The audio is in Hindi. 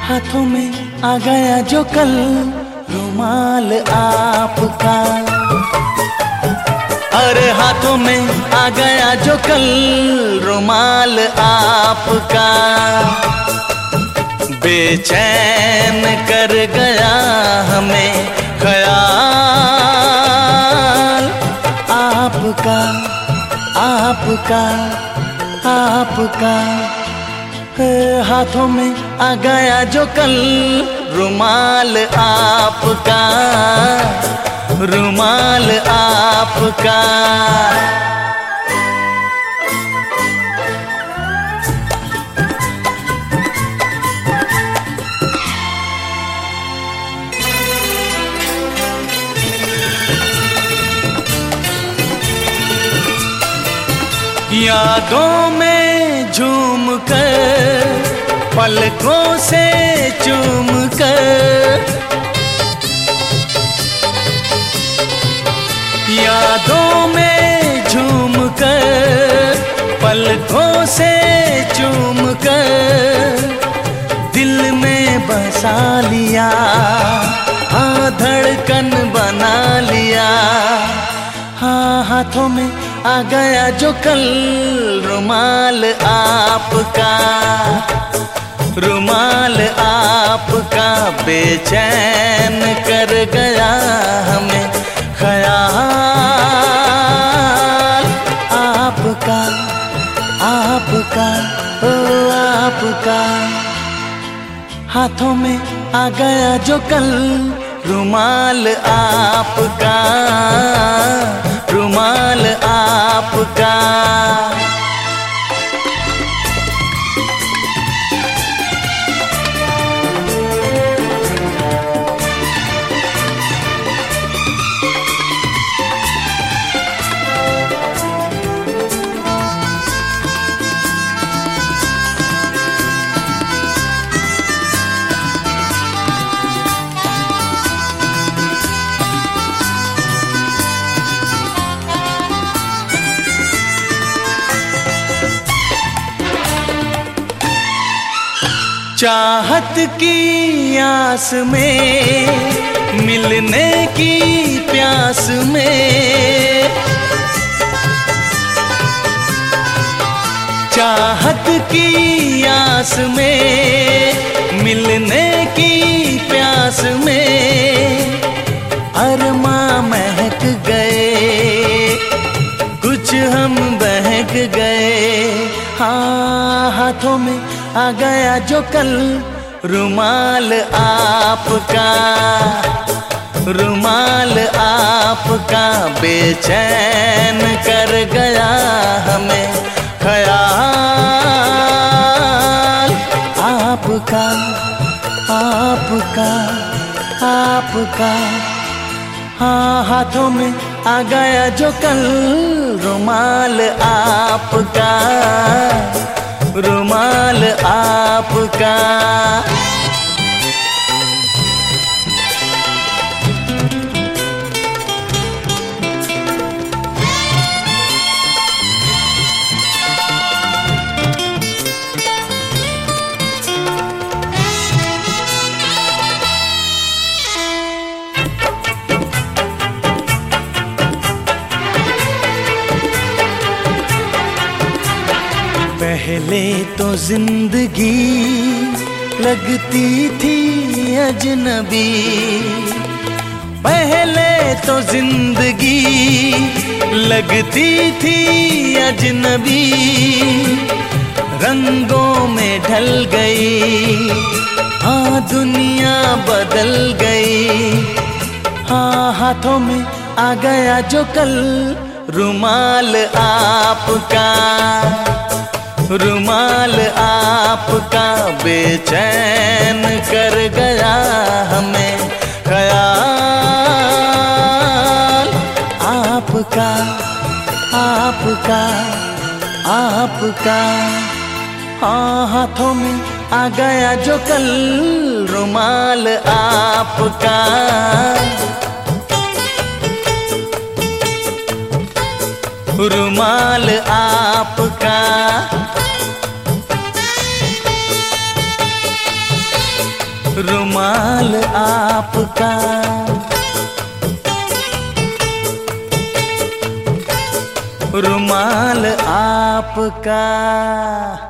हाथों में आ गया जो कल रुमाल आपका। अरे हाथों में आ गया जो कल रुमाल आपका। बेचैन कर गया हमें ख्याल आपका आपका आपका। हाथों में आ गया जो कल रुमाल आपका, रुमाल आपका। यादों में झूम कर पलकों से चूम कर, यादों में झूम कर पलकों से चूम कर दिल में बसा लिया, हाँ धड़कन बना लिया। हाँ हाथों में आ गया जो कल रुमाल आपका, रुमाल आपका। बेचैन कर गया हमें ख्याल आपका आपका ओ आपका। हाथों में आ गया जो कल रुमाल आपका, रुमाल आपका। चाहत की आस में, मिलने की प्यास में, चाहत की आस में, मिलने की प्यास में अरमां महक गए, कुछ हम बहक गए। हाँ हाथों में आ गया जो कल रुमाल आपका, रुमाल आपका। बेचैन कर गया हमें ख्याल आपका आपका आपका। हाँ हाथों में आ गया जो कल रुमाल आपका, रुमाल आपका। पहले तो जिंदगी लगती थी अजनबी, पहले तो जिंदगी लगती थी अजनबी। रंगों में ढल गई, हाँ दुनिया बदल गई। हाँ हाथों में आ गया जो कल रुमाल आपका, रुमाल आपका। बेचैन कर गया हमें ख्याल आपका आपका आपका। हाँ हाथों में आ गया जो कल रुमाल आपका, रुमाल आपका। रुमाल आपका। रुमाल आपका।